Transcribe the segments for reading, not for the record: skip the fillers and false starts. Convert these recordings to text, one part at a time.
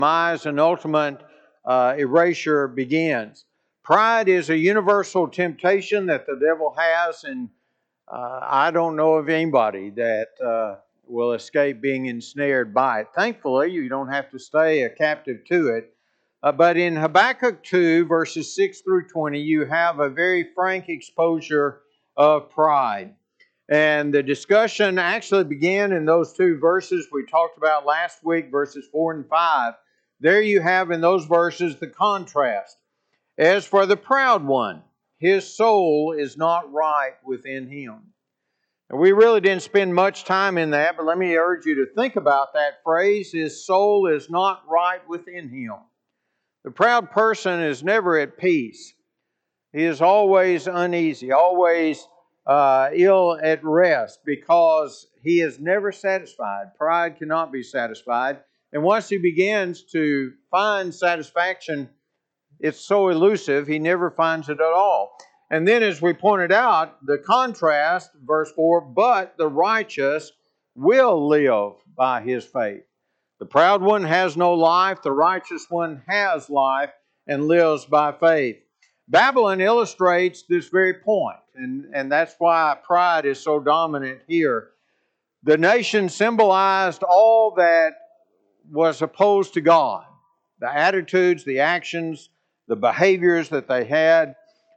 demise and ultimate erasure begins. Pride is a universal temptation that the devil has, and I don't know of anybody that will escape being ensnared by it. Thankfully, you don't have to stay a captive to it. But in Habakkuk 2, verses 6 through 20, you have a very frank exposure of pride. And the discussion actually began in those two verses we talked about last week, verses 4 and 5. There you have in those verses the contrast. As for the proud one, his soul is not right within him. And we really didn't spend much time in that, but let me urge you to think about that phrase, his soul is not right within him. The proud person is never at peace. He is always uneasy, always ill at rest because he is never satisfied. Pride cannot be satisfied. And once he begins to find satisfaction, it's so elusive, he never finds it at all. And then as we pointed out, the contrast, verse 4, but the righteous will live by his faith. The proud one has no life, the righteous one has life and lives by faith. Babylon illustrates this very point, and that's why pride is so dominant here. The nation symbolized all that was opposed to God. The attitudes, the actions, the behaviors that they had.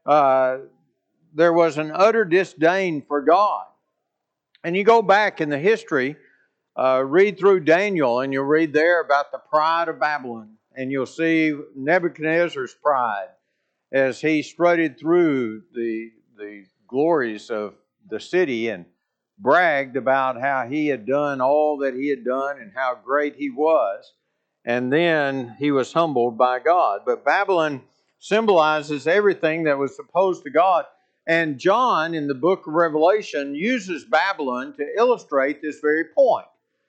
There was an utter disdain for God. And you go back in the history, read through Daniel, and you'll read there about the pride of Babylon. And you'll see Nebuchadnezzar's pride as he strutted through the glories of the city and bragged about how he had done all that he had done and how great he was. And then he was humbled by God. But Babylon symbolizes everything that was opposed to God. And John, in the book of Revelation, uses Babylon to illustrate this very point.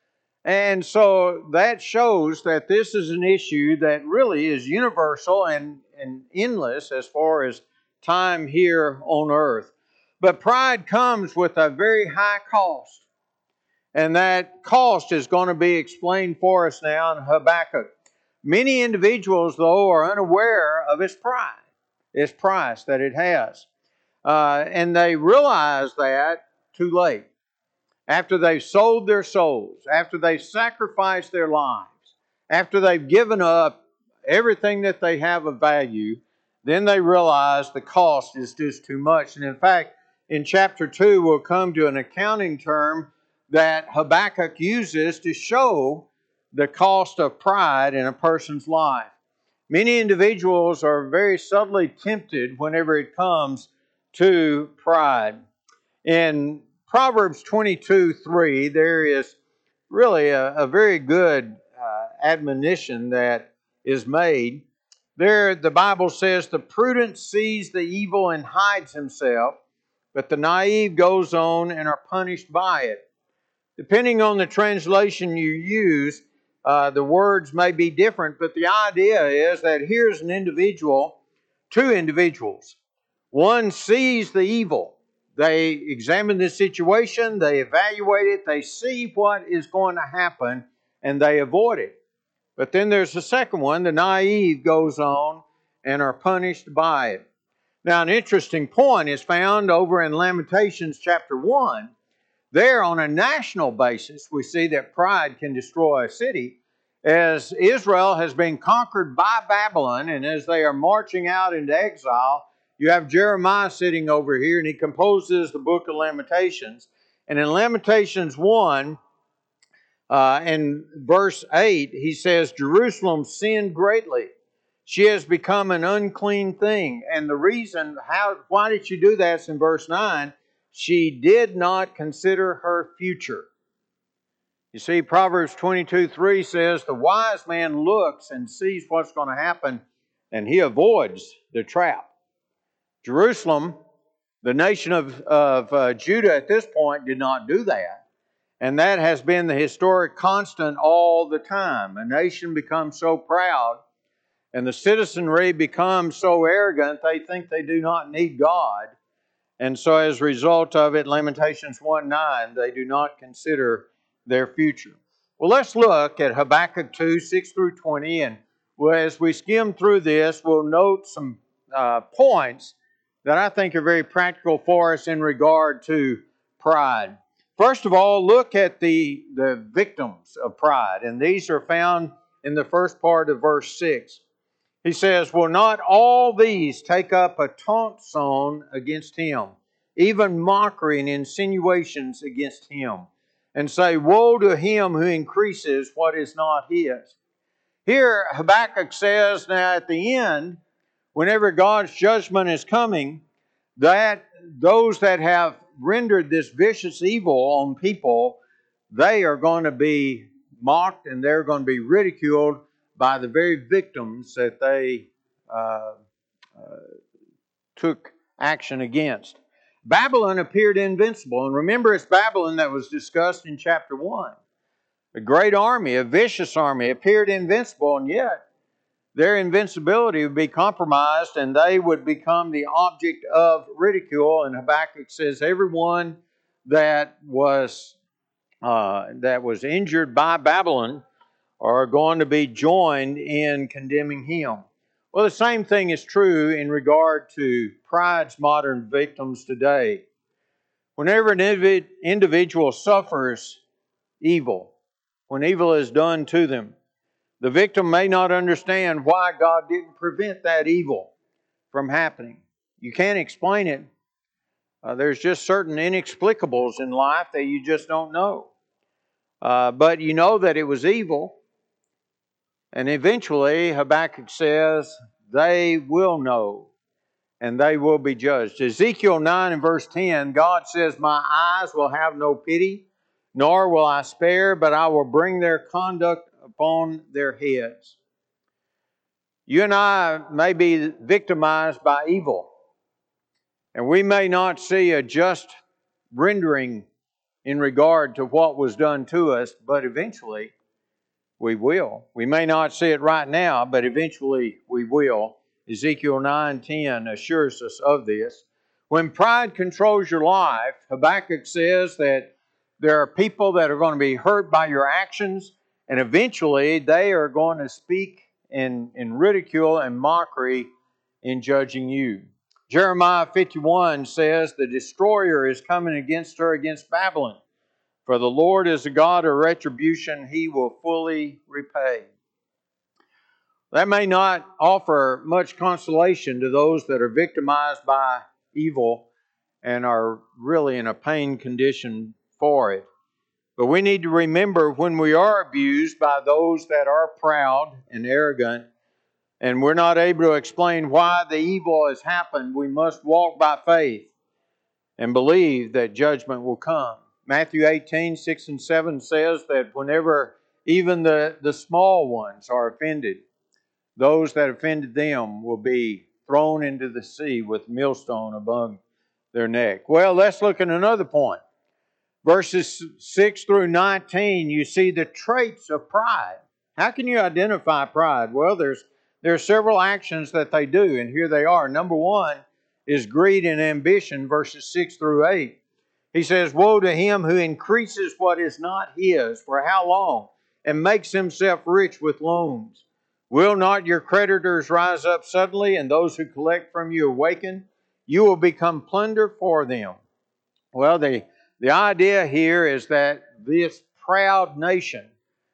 And so that shows that this is an issue that really is universal and endless as far as time here on earth. But pride comes with a very high cost. And that cost is going to be explained for us now in Habakkuk. Many individuals, though, are unaware of its pride, its price that it has. And they realize that too late. After they've sold their souls, after they've sacrificed their lives, after they've given up everything that they have of value, then they realize the cost is just too much. And in fact, in chapter 2, we'll come to an accounting term that Habakkuk uses to show the cost of pride in a person's life. Many individuals are very subtly tempted whenever it comes to pride. In Proverbs 22:3, there is really a very good admonition that is made. There, the Bible says, the prudent sees the evil and hides himself, but the naive goes on and are punished by it. Depending on the translation you use, the words may be different, but the idea is that here's an individual, two individuals. One sees the evil. They examine the situation, they evaluate it, they see what is going to happen, and they avoid it. But then there's the second one, the naive goes on and are punished by it. Now, an interesting point is found over in Lamentations chapter 1. There, on a national basis, we see that pride can destroy a city. As Israel has been conquered by Babylon, and as they are marching out into exile, you have Jeremiah sitting over here, and he composes the book of Lamentations. And in Lamentations 1, in verse 8, he says, Jerusalem sinned greatly. She has become an unclean thing. And the reason, why did she do that? Is in verse 9. She did not consider her future. You see, Proverbs 22:3 says, the wise man looks and sees what's going to happen, and he avoids the trap. Jerusalem, the nation of Judah at this point, did not do that. And that has been the historic constant all the time. A nation becomes so proud, and the citizenry becomes so arrogant, they think they do not need God. And so as a result of it, Lamentations 1:9, they do not consider their future. Well, let's look at Habakkuk 2, 6 through 20, and as we skim through this, we'll note some points that I think are very practical for us in regard to pride. First of all, look at the victims of pride, and these are found in the first part of verse 6. He says, "Will not all these take up a taunt song against him, even mockery and insinuations against him, and say, Woe to him who increases what is not his." Here, Habakkuk says, now at the end, whenever God's judgment is coming, that those that have rendered this vicious evil on people, they are going to be mocked and they're going to be ridiculed by the very victims that they took action against. Babylon appeared invincible, and remember, it's Babylon that was discussed in chapter 1. A great army, a vicious army, appeared invincible, and yet their invincibility would be compromised and they would become the object of ridicule. And Habakkuk says everyone that was injured by Babylon are going to be joined in condemning him. Well, the same thing is true in regard to pride's modern victims today. Whenever an individual suffers evil, when evil is done to them, the victim may not understand why God didn't prevent that evil from happening. You can't explain it. There's just certain inexplicables in life that you just don't know. But you know that it was evil. And eventually, Habakkuk says, they will know and they will be judged. Ezekiel 9 and verse 10, God says, "My eyes will have no pity, nor will I spare, but I will bring their conduct upon their heads." You and I may be victimized by evil, and we may not see a just rendering in regard to what was done to us, but eventually we will. We may not see it right now, but eventually we will. Ezekiel 9:10 assures us of this. When pride controls your life, Habakkuk says that there are people that are going to be hurt by your actions, and eventually they are going to speak in ridicule and mockery in judging you. Jeremiah 51 says, "The destroyer is coming against her, against Babylon. For the Lord is a God of retribution, He will fully repay." That may not offer much consolation to those that are victimized by evil and are really in a pain condition for it. But we need to remember when we are abused by those that are proud and arrogant, and we're not able to explain why the evil has happened, we must walk by faith and believe that judgment will come. Matthew 18, 6 and 7 says that whenever even the small ones are offended, those that offended them will be thrown into the sea with millstone above their neck. Well, let's look at another point. Verses 6 through 19, you see the traits of pride. How can you identify pride? Well, there are several actions that they do, and here they are. Number one is greed and ambition, verses 6 through 8. He says, "Woe to him who increases what is not his, for how long? And makes himself rich with loans. Will not your creditors rise up suddenly, and those who collect from you awaken? You will become plunder for them." Well, the idea here is that this proud nation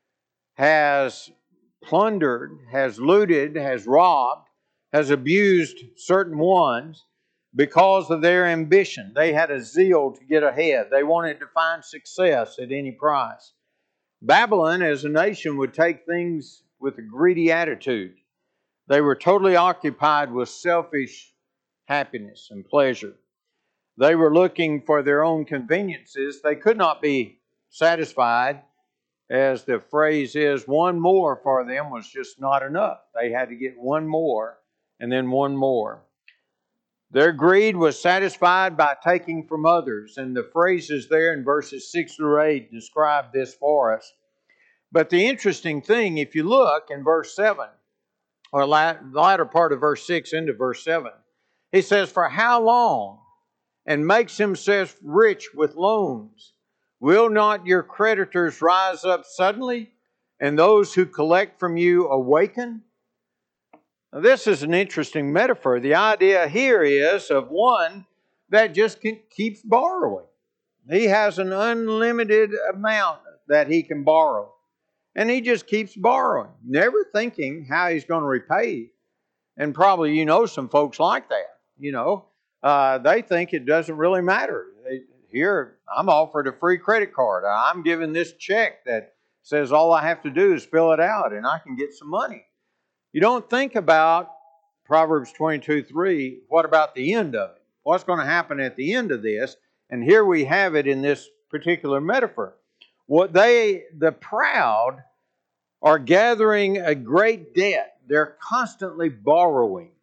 has plundered, has looted, has robbed, has abused certain ones because of their ambition. They had a zeal to get ahead. They wanted to find success at any price. Babylon as a nation would take things with a greedy attitude. They were totally occupied with selfish happiness and pleasure. They were looking for their own conveniences. They could not be satisfied. As the phrase is, one more for them was just not enough. They had to get one more and then one more. Their greed was satisfied by taking from others, and the phrases there in verses 6 through 8 describe this for us. But the interesting thing, if you look in verse 7, or the latter part of verse 6 into verse 7, he says, "For how long? And makes himself rich with loans. Will not your creditors rise up suddenly, and those who collect from you awaken? Now, this is an interesting metaphor. The idea here is of one that just keeps borrowing. He has an unlimited amount that he can borrow. And he just keeps borrowing, never thinking how he's going to repay. And probably you know some folks like that. They think it doesn't really matter. Here, I'm offered a free credit card. I'm given this check that says all I have to do is fill it out and I can get some money. You don't think about Proverbs 22:3, what about the end of it? What's going to happen at the end of this? And here we have it in this particular metaphor. The proud are gathering a great debt. They're constantly borrowing.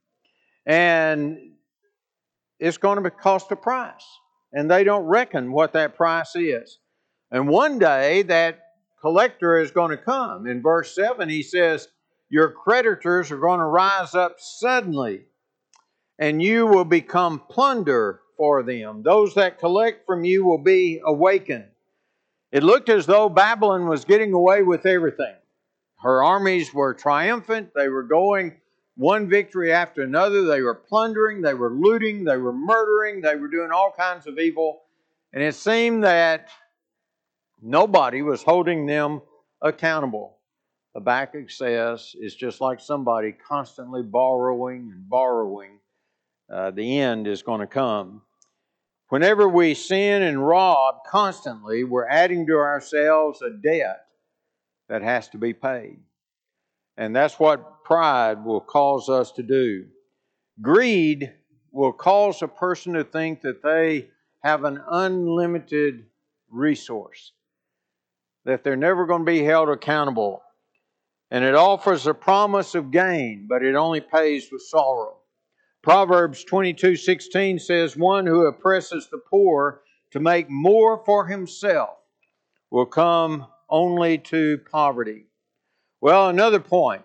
And it's going to cost a price. And they don't reckon what that price is. And one day that collector is going to come. In verse 7 he says, your creditors are going to rise up suddenly, and you will become plunder for them. Those that collect from you will be awakened. It looked as though Babylon was getting away with everything. Her armies were triumphant. They were going one victory after another. They were plundering, they were looting, they were murdering, they were doing all kinds of evil. And it seemed that nobody was holding them accountable. Habakkuk says it's just like somebody constantly borrowing and borrowing. The end is going to come. Whenever we sin and rob constantly, we're adding to ourselves a debt that has to be paid. And that's what pride will cause us to do. Greed will cause a person to think that they have an unlimited resource, that they're never going to be held accountable. And it offers a promise of gain, but it only pays with sorrow. Proverbs 22:16 says, one who oppresses the poor to make more for himself will come only to poverty. Well, another point.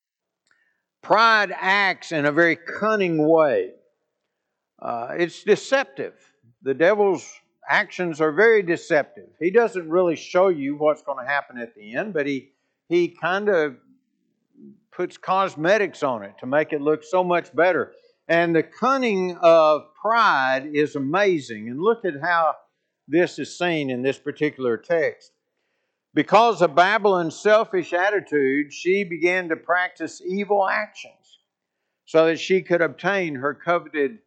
Pride acts in a very cunning way. It's deceptive. The devil's actions are very deceptive. He doesn't really show you what's going to happen at the end, but he kind of puts cosmetics on it to make it look so much better. And the cunning of pride is amazing. And look at how this is seen in this particular text. Because of Babylon's selfish attitude, she began to practice evil actions so that she could obtain her coveted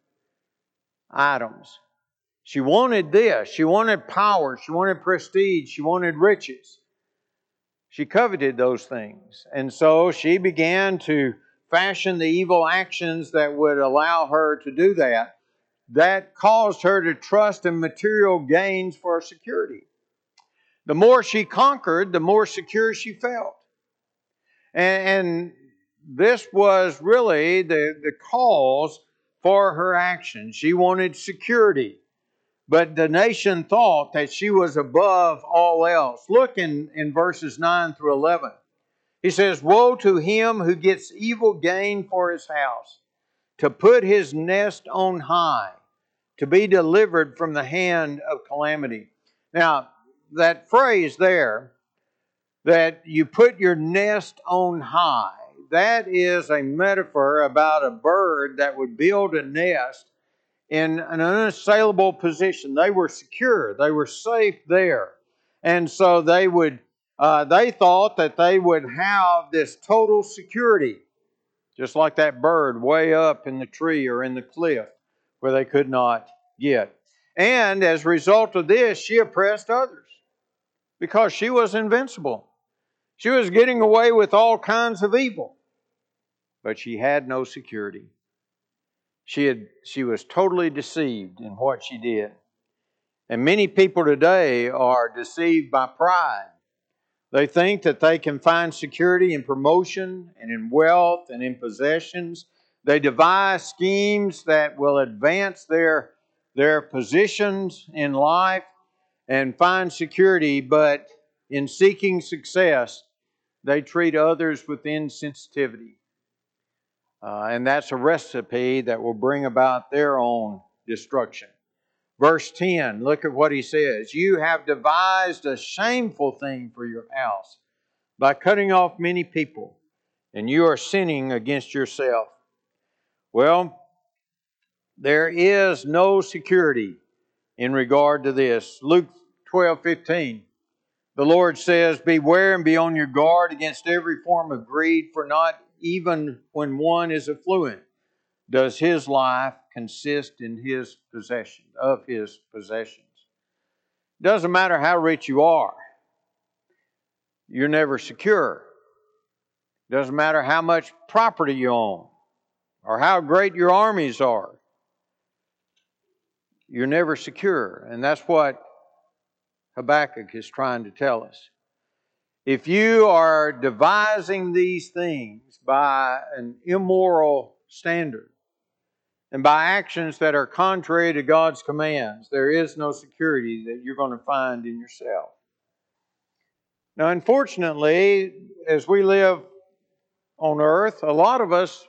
items. She wanted this. She wanted power. She wanted prestige. She wanted riches. She coveted those things. And so she began to fashion the evil actions that would allow her to do that. That caused her to trust in material gains for security. The more she conquered, the more secure she felt. And this was really the cause for her action. She wanted security. But the nation thought that she was above all else. Look in verses 9 through 11. He says, woe to him who gets evil gain for his house, to put his nest on high, to be delivered from the hand of calamity. Now, that phrase there, that you put your nest on high, that is a metaphor about a bird that would build a nest in an unassailable position. They were secure. They were safe there. And so they thought that they would have this total security, just like that bird way up in the tree or in the cliff where they could not get. And as a result of this, she oppressed others because she was invincible. She was getting away with all kinds of evil, but she had no security. She was totally deceived in what she did. And many people today are deceived by pride. They think that they can find security in promotion and in wealth and in possessions. They devise schemes that will advance their positions in life and find security, but in seeking success, they treat others with insensitivity. And that's a recipe that will bring about their own destruction. Verse 10, look at what he says. You have devised a shameful thing for your house by cutting off many people, and you are sinning against yourself. Well, there is no security in regard to this. Luke 12:15. The Lord says, beware and be on your guard against every form of greed, for not even when one is affluent does his life consist in his possession, of his possessions. Doesn't matter how rich you are, you're never secure. Doesn't matter how much property you own or how great your armies are. You're never secure. And that's what Habakkuk is trying to tell us. If you are devising these things by an immoral standard and by actions that are contrary to God's commands, there is no security that you're going to find in yourself. Now, unfortunately, as we live on earth, a lot of us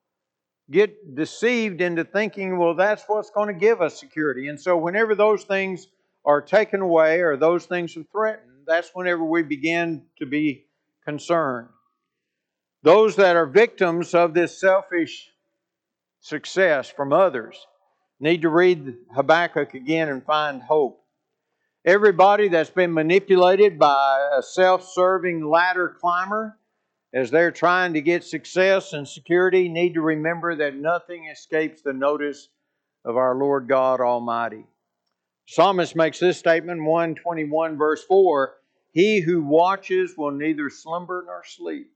get deceived into thinking, well, that's what's going to give us security. And so whenever those things are taken away or those things are threatened, that's whenever we begin to be concerned. Those that are victims of this selfish success from others need to read Habakkuk again and find hope. Everybody that's been manipulated by a self-serving ladder climber as they're trying to get success and security need to remember that nothing escapes the notice of our Lord God Almighty. Psalmist makes this statement, 121 verse 4, He who watches will neither slumber nor sleep.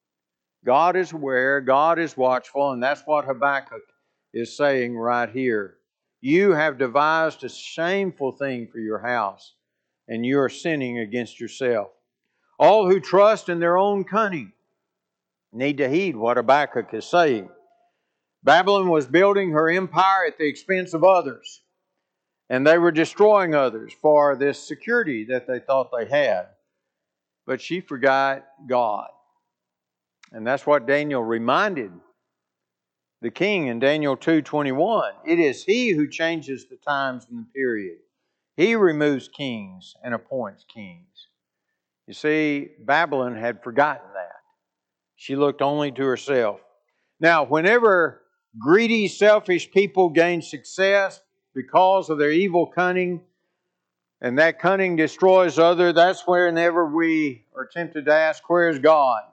God is aware, God is watchful, and that's what Habakkuk is saying right here. You have devised a shameful thing for your house, and you are sinning against yourself. All who trust in their own cunning need to heed what Habakkuk is saying. Babylon was building her empire at the expense of others, and they were destroying others for this security that they thought they had. But she forgot God. And that's what Daniel reminded the king in Daniel 2:21. It is He who changes the times and the period. He removes kings and appoints kings. You see, Babylon had forgotten that. She looked only to herself. Now, whenever greedy, selfish people gain success because of their evil cunning, and that cunning destroys others, that's whenever we are tempted to ask, where's God?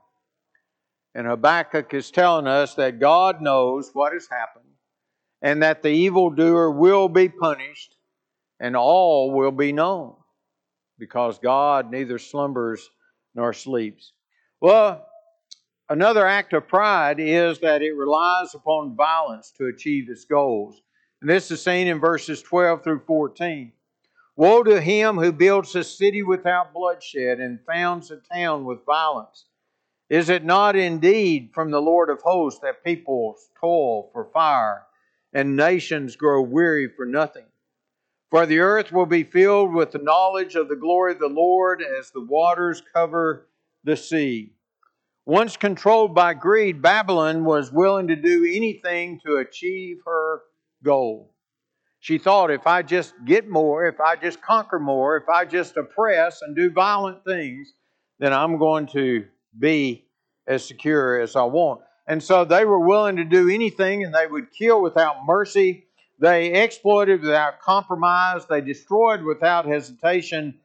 And Habakkuk is telling us that God knows what has happened, and that the evildoer will be punished, and all will be known, because God neither slumbers nor sleeps. Well, another act of pride is that it relies upon violence to achieve its goals. And this is seen in verses 12 through 14. Woe to him who builds a city without bloodshed and founds a town with violence. Is it not indeed from the Lord of hosts that peoples toil for fire and nations grow weary for nothing? For the earth will be filled with the knowledge of the glory of the Lord as the waters cover the sea. Once controlled by greed, Babylon was willing to do anything to achieve her goal. She thought, if I just get more, if I just conquer more, if I just oppress and do violent things, then I'm going to be as secure as I want. And so they were willing to do anything, and they would kill without mercy. They exploited without compromise. They destroyed without hesitation.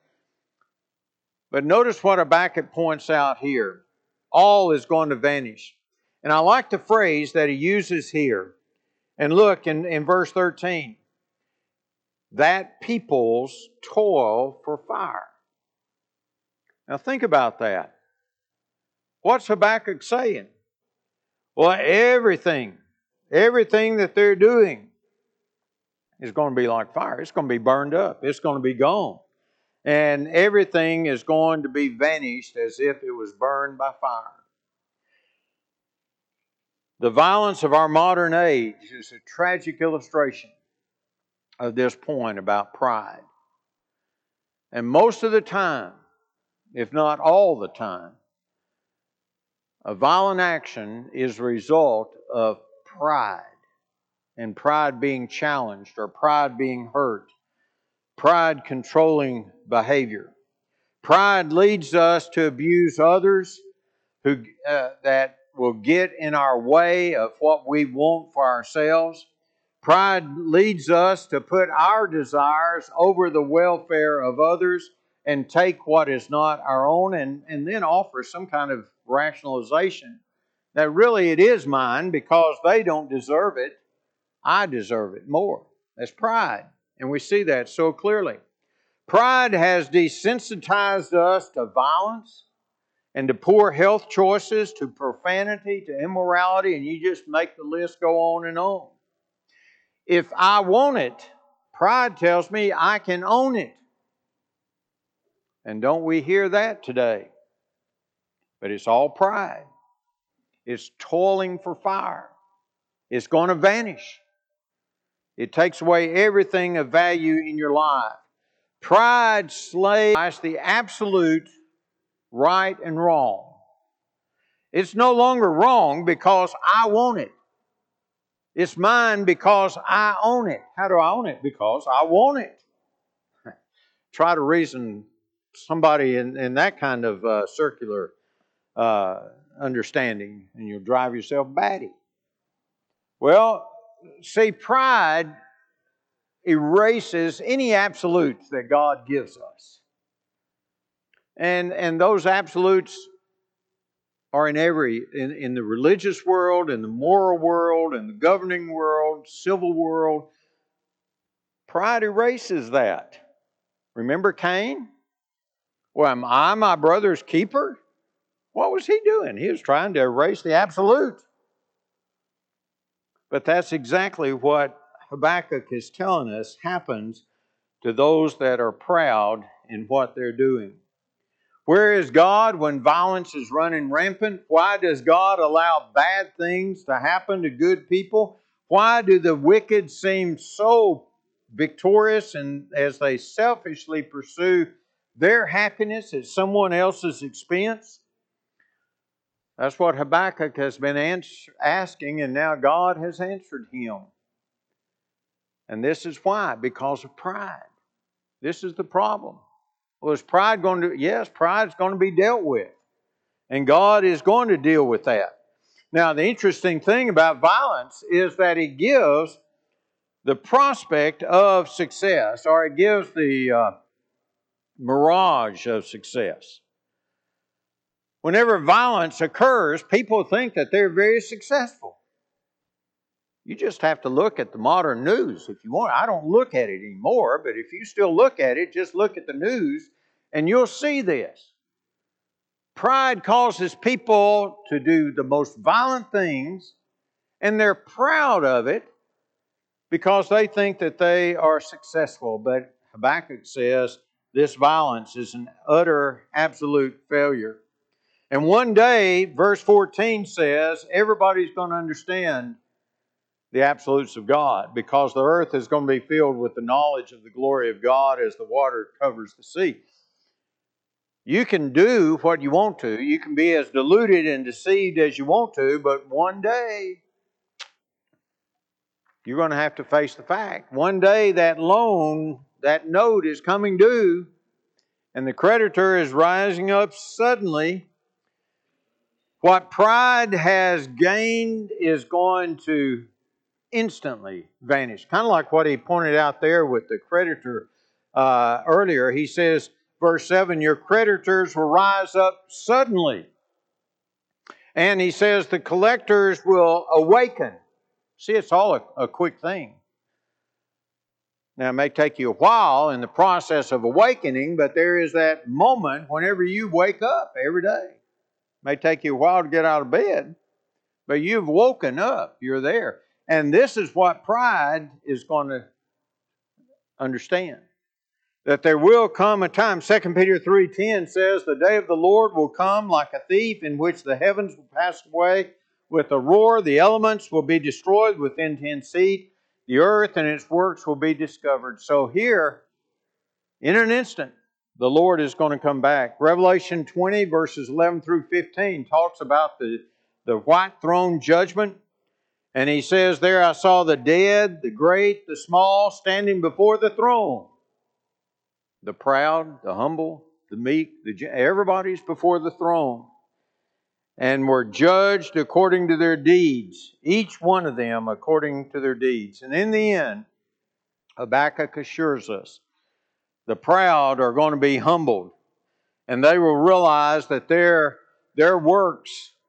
But notice what Habakkuk points out here. All is going to vanish. And I like the phrase that he uses here. And look in verse 13. That peoples toil for fire. Now think about that. What's Habakkuk saying? Well, everything that they're doing is going to be like fire. It's going to be burned up. It's going to be gone. And everything is going to be vanished as if it was burned by fire. The violence of our modern age is a tragic illustration of this point about pride. And most of the time, if not all the time, a violent action is the result of pride, and pride being challenged or pride being hurt. Pride controlling behavior. Pride leads us to abuse others that will get in our way of what we want for ourselves. Pride leads us to put our desires over the welfare of others and take what is not our own and then offer some kind of rationalization that really it is mine because they don't deserve it. I deserve it more. That's pride. And we see that so clearly. Pride has desensitized us to violence and to poor health choices, to profanity, to immorality, and you just make the list go on and on. If I want it, pride tells me I can own it. And don't we hear that today? But it's all pride. It's toiling for fire. It's going to vanish. It takes away everything of value in your life. Pride slays the absolute right and wrong. It's no longer wrong because I want it. It's mine because I own it. How do I own it? Because I want it. Try to reason somebody in that kind of circular understanding and you'll drive yourself batty. Well, see, pride erases any absolutes that God gives us. And those absolutes are in the religious world, in the moral world, in the governing world, civil world. Pride erases that. Remember Cain? Well, am I my brother's keeper? What was he doing? He was trying to erase the absolute. But that's exactly what Habakkuk is telling us happens to those that are proud in what they're doing. Where is God when violence is running rampant? Why does God allow bad things to happen to good people? Why do the wicked seem so victorious and as they selfishly pursue their happiness at someone else's expense? That's what Habakkuk has been asking, and now God has answered him. And this is why, because of pride. This is the problem. Well, is pride going to? Yes, pride is going to be dealt with. And God is going to deal with that. Now, the interesting thing about violence is that it gives the prospect of success, or it gives the mirage of success. Whenever violence occurs, people think that they're very successful. You just have to look at the modern news if you want. I don't look at it anymore, but if you still look at it, just look at the news and you'll see this. Pride causes people to do the most violent things, and they're proud of it because they think that they are successful. But Habakkuk says this violence is an utter, absolute failure. And one day, verse 14 says, everybody's going to understand the absolutes of God, because the earth is going to be filled with the knowledge of the glory of God as the water covers the sea. You can do what you want to. You can be as deluded and deceived as you want to, but one day you're going to have to face the fact. One day that loan, that note is coming due, and the creditor is rising up suddenly. What pride has gained is going to instantly vanish. Kind of like what he pointed out there with the creditor earlier. He says, verse 7, your creditors will rise up suddenly. And he says the collectors will awaken. See, it's all a quick thing. Now, it may take you a while in the process of awakening, but there is that moment whenever you wake up every day. It may take you a while to get out of bed, but you've woken up. You're there. And this is what pride is going to understand. That there will come a time. 2 Peter 3:10 says, the day of the Lord will come like a thief, in which the heavens will pass away with a roar, the elements will be destroyed with intense heat, the earth and its works will be discovered. So here, in an instant, the Lord is going to come back. Revelation 20, verses 11 through 15, talks about the white throne judgment. And he says there, I saw the dead, the great, the small, standing before the throne. the proud, the humble, the meek, everybody's before the throne and were judged according to their deeds, each one of them according to their deeds. And in the end, Habakkuk assures us, the proud are going to be humbled, and they will realize that their works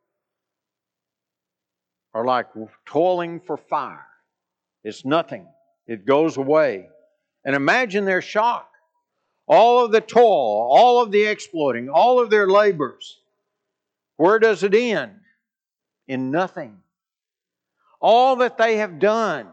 are like toiling for fire. It's nothing. It goes away. And imagine their shock. All of the toil, all of the exploiting, all of their labors, where does it end? In nothing. All that they have done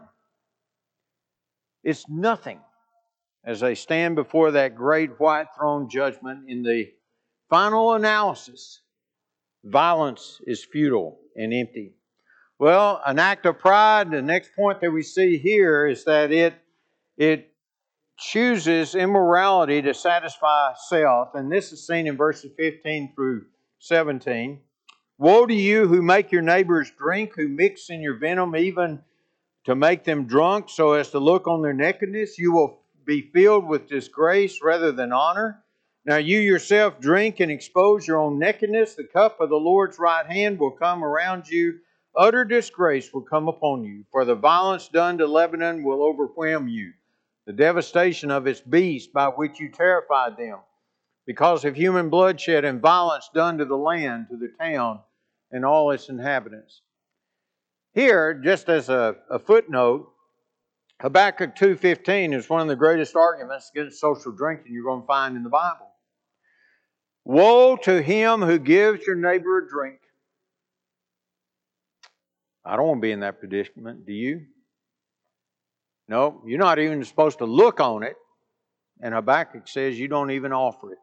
is nothing as they stand before that great white throne judgment. In the final analysis, violence is futile and empty. Well, an act of pride, the next point that we see here is that it chooses immorality to satisfy self. And this is seen in verses 15 through 17. Woe to you who make your neighbors drink, who mix in your venom even to make them drunk so as to look on their nakedness. You will be filled with disgrace rather than honor. Now you yourself drink and expose your own nakedness. The cup of the Lord's right hand will come around you. Utter disgrace will come upon you. For the violence done to Lebanon will overwhelm you, the devastation of its beasts by which you terrified them, because of human bloodshed and violence done to the land, to the town, and all its inhabitants. Here, just as a footnote, Habakkuk 2:15 is one of the greatest arguments against social drinking you're going to find in the Bible. Woe to him who gives your neighbor a drink. I don't want to be in that predicament, do you? No, you're not even supposed to look on it. And Habakkuk says you don't even offer it.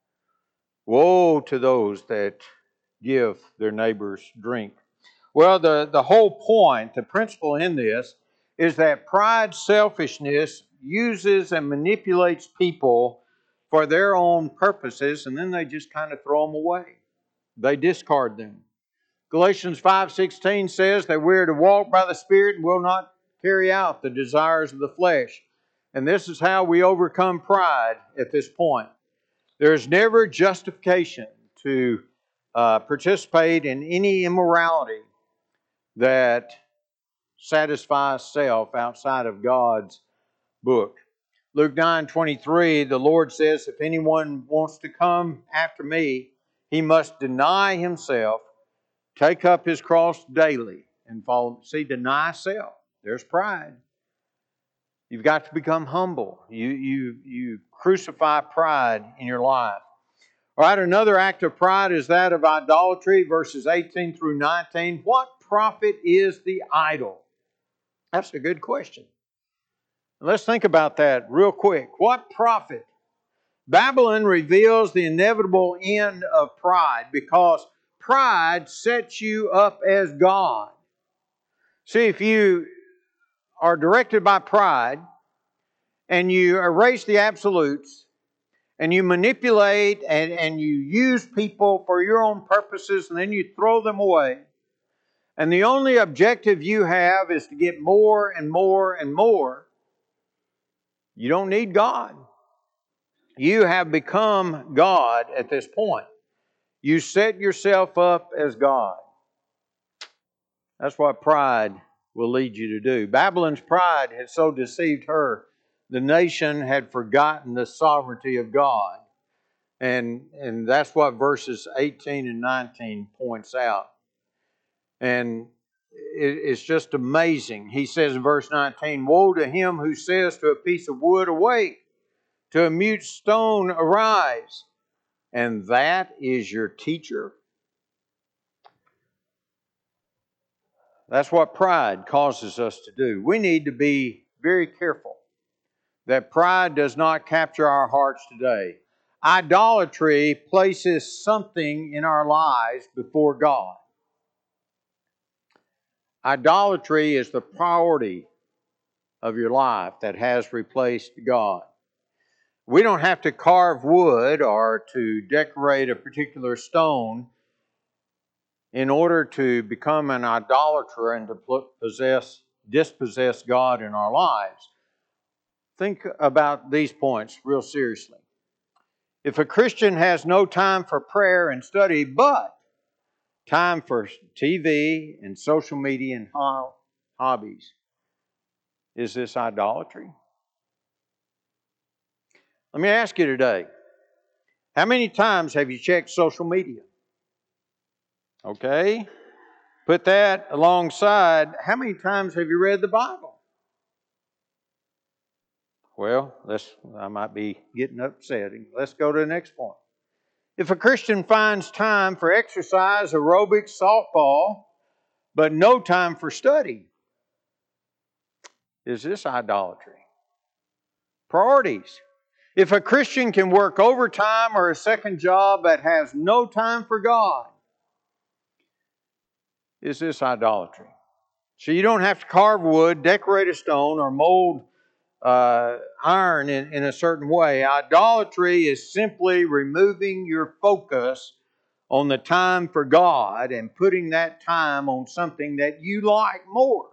Woe to those that give their neighbors drink. Well, the whole point, the principle in this, is that pride, selfishness uses and manipulates people for their own purposes, and then they just kind of throw them away. They discard them. Galatians 5:16 says that we're to walk by the Spirit and will not carry out the desires of the flesh. And this is how we overcome pride at this point. There is never justification to participate in any immorality that satisfies self outside of God's book. Luke 9:23, the Lord says, if anyone wants to come after me, he must deny himself, take up his cross daily, and follow. See, deny self. There's pride. You've got to become humble. You crucify pride in your life. All right, another act of pride is that of idolatry, verses 18 through 19. What profit is the idol? That's a good question. Let's think about that real quick. What profit? Babylon reveals the inevitable end of pride because pride sets you up as God. See, if you are directed by pride and you erase the absolutes and you manipulate and you use people for your own purposes and then you throw them away, and the only objective you have is to get more and more and more, you don't need God. You have become God at this point. You set yourself up as God. That's what pride will lead you to do. Babylon's pride had so deceived her, the nation had forgotten the sovereignty of God. And that's what verses 18 and 19 points out. And it's just amazing. He says in verse 19, woe to him who says to a piece of wood, awake, to a mute stone, arise, and that is your teacher. That's what pride causes us to do. We need to be very careful that pride does not capture our hearts today. Idolatry places something in our lives before God. Idolatry is the priority of your life that has replaced God. We don't have to carve wood or to decorate a particular stone in order to become an idolater and to dispossess God in our lives. Think about these points real seriously. If a Christian has no time for prayer and study, but time for TV and social media and hobbies, is this idolatry? Let me ask you today, how many times have you checked social media? Okay. Put that alongside, how many times have you read the Bible? Well, I might be getting upset. Let's go to the next point. If a Christian finds time for exercise, aerobics, softball, but no time for study, is this idolatry? Priorities. If a Christian can work overtime or a second job but has no time for God, is this idolatry? So you don't have to carve wood, decorate a stone, or mold iron in a certain way. Idolatry is simply removing your focus on the time for God and putting that time on something that you like more.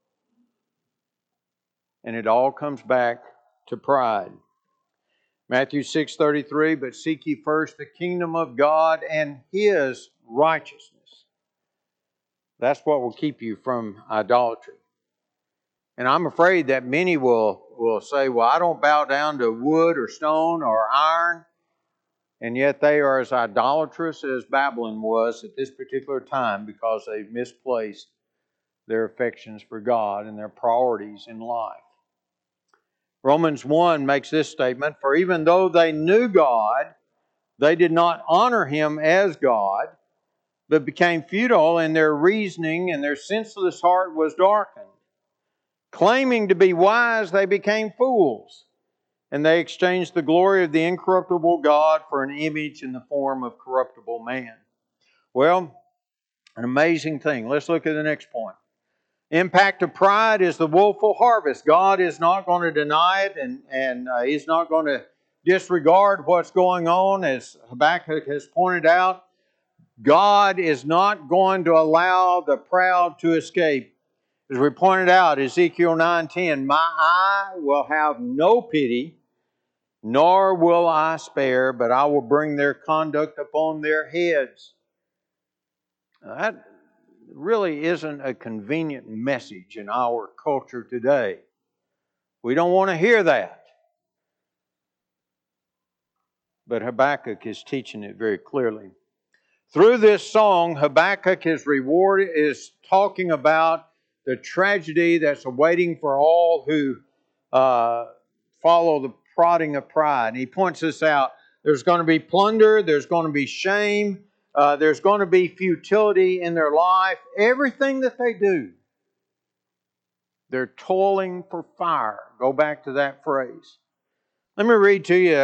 And it all comes back to pride. Matthew 6:33, but seek ye first the kingdom of God and His righteousness. That's what will keep you from idolatry. And I'm afraid that many will say, well, I don't bow down to wood or stone or iron. And yet they are as idolatrous as Babylon was at this particular time because they've misplaced their affections for God and their priorities in life. Romans 1 makes this statement, for even though they knew God, they did not honor Him as God, but became futile in their reasoning, and their senseless heart was darkened. Claiming to be wise, they became fools, and they exchanged the glory of the incorruptible God for an image in the form of corruptible man. Well, an amazing thing. Let's look at the next point. Impact of pride is the woeful harvest. God is not going to deny it, and He's not going to disregard what's going on. As Habakkuk has pointed out, God is not going to allow the proud to escape. As we pointed out, Ezekiel 9:10, my eye will have no pity, nor will I spare, but I will bring their conduct upon their heads. Now, that really isn't a convenient message in our culture today. We don't want to hear that. But Habakkuk is teaching it very clearly. Through this song, Habakkuk is talking about the tragedy that's awaiting for all who follow the prodding of pride. And he points this out. There's going to be plunder. There's going to be shame. There's going to be futility in their life. Everything that they do, they're toiling for fire. Go back to that phrase. Let me read to you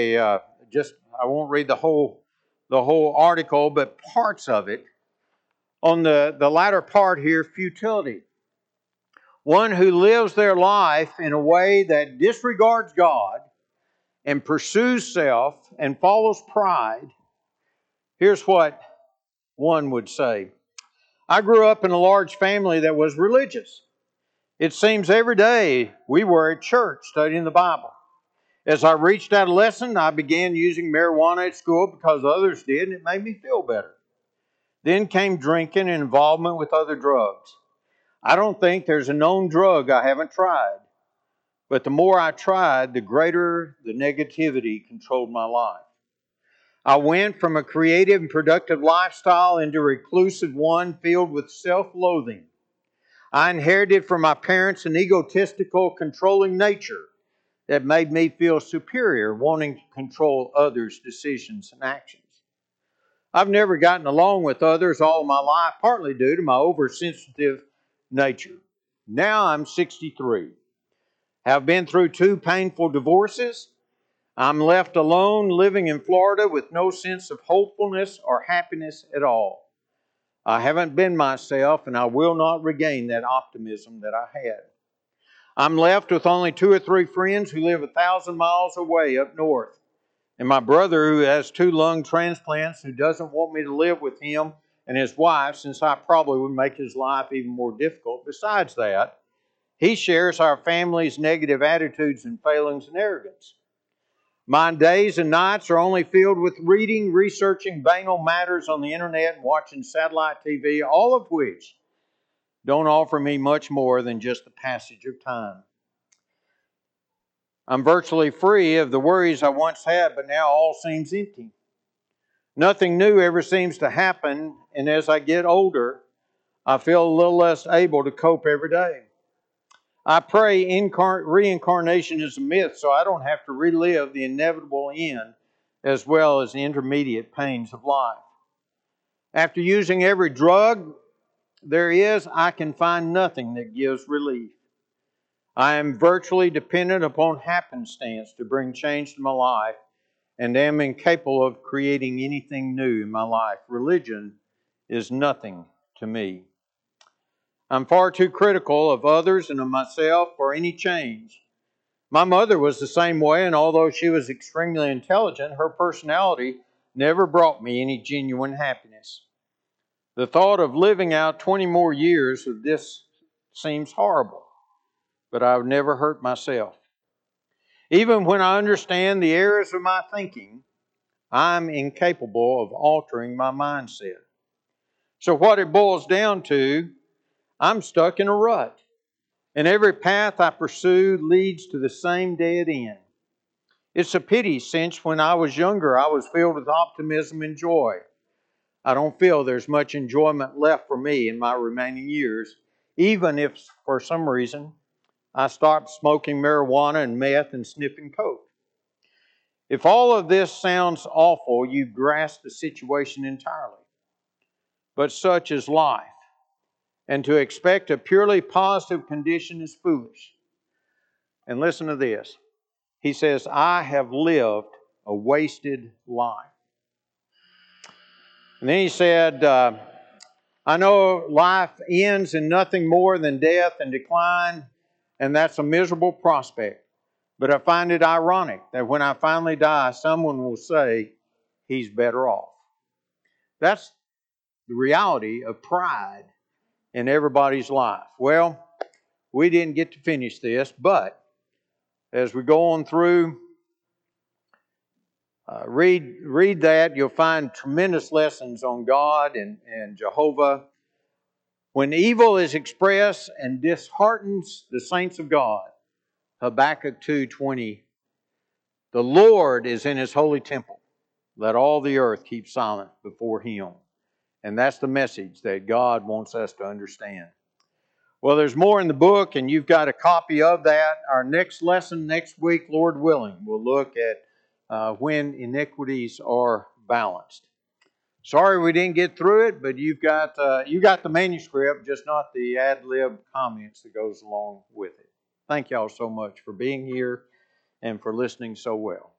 I won't read the whole article, but parts of it. On the latter part here, futility. One who lives their life in a way that disregards God and pursues self and follows pride. Here's what one would say. I grew up in a large family that was religious. It seems every day we were at church studying the Bible. As I reached adolescence, I began using marijuana at school because others did, and it made me feel better. Then came drinking and involvement with other drugs. I don't think there's a known drug I haven't tried. But the more I tried, the greater the negativity controlled my life. I went from a creative and productive lifestyle into a reclusive one filled with self-loathing. I inherited from my parents an egotistical, controlling nature that made me feel superior, wanting to control others' decisions and actions. I've never gotten along with others all of my life, partly due to my oversensitive nature. Now I'm 63. Have been through 2 painful divorces. I'm left alone living in Florida with no sense of hopefulness or happiness at all. I haven't been myself, and I will not regain that optimism that I had. I'm left with only 2 or 3 friends who live 1,000 miles away up north. And my brother, who has 2 lung transplants, who doesn't want me to live with him and his wife, since I probably would make his life even more difficult. Besides that, he shares our family's negative attitudes and failings and arrogance. My days and nights are only filled with reading, researching banal matters on the internet, and watching satellite TV, all of which don't offer me much more than just the passage of time. I'm virtually free of the worries I once had, but now all seems empty. Nothing new ever seems to happen, and as I get older, I feel a little less able to cope every day. I pray reincarnation is a myth so I don't have to relive the inevitable end as well as the intermediate pains of life. After using every drug there is, I can find nothing that gives relief. I am virtually dependent upon happenstance to bring change to my life and am incapable of creating anything new in my life. Religion is nothing to me. I'm far too critical of others and of myself for any change. My mother was the same way, and although she was extremely intelligent, her personality never brought me any genuine happiness. The thought of living out 20 more years of this seems horrible, but I would never hurt myself. Even when I understand the errors of my thinking, I'm incapable of altering my mindset. So what it boils down to, I'm stuck in a rut. And every path I pursue leads to the same dead end. It's a pity since when I was younger I was filled with optimism and joy. I don't feel there's much enjoyment left for me in my remaining years, even if for some reason I stopped smoking marijuana and meth and sniffing coke. If all of this sounds awful, you grasp the situation entirely. But such is life, and to expect a purely positive condition is foolish. And listen to this. He says, I have lived a wasted life. And then he said, I know life ends in nothing more than death and decline, and that's a miserable prospect. But I find it ironic that when I finally die, someone will say, he's better off. That's the reality of pride in everybody's life. Well, we didn't get to finish this, but as we go on through, read that. You'll find tremendous lessons on God and Jehovah. When evil is expressed and disheartens the saints of God, Habakkuk 2:20, the Lord is in His holy temple. Let all the earth keep silent before Him. And that's the message that God wants us to understand. Well, there's more in the book, and you've got a copy of that. Our next lesson next week, Lord willing, we'll look at when iniquities are balanced. Sorry we didn't get through it, but you got the manuscript, just not the ad-lib comments that goes along with it. Thank y'all so much for being here and for listening so well.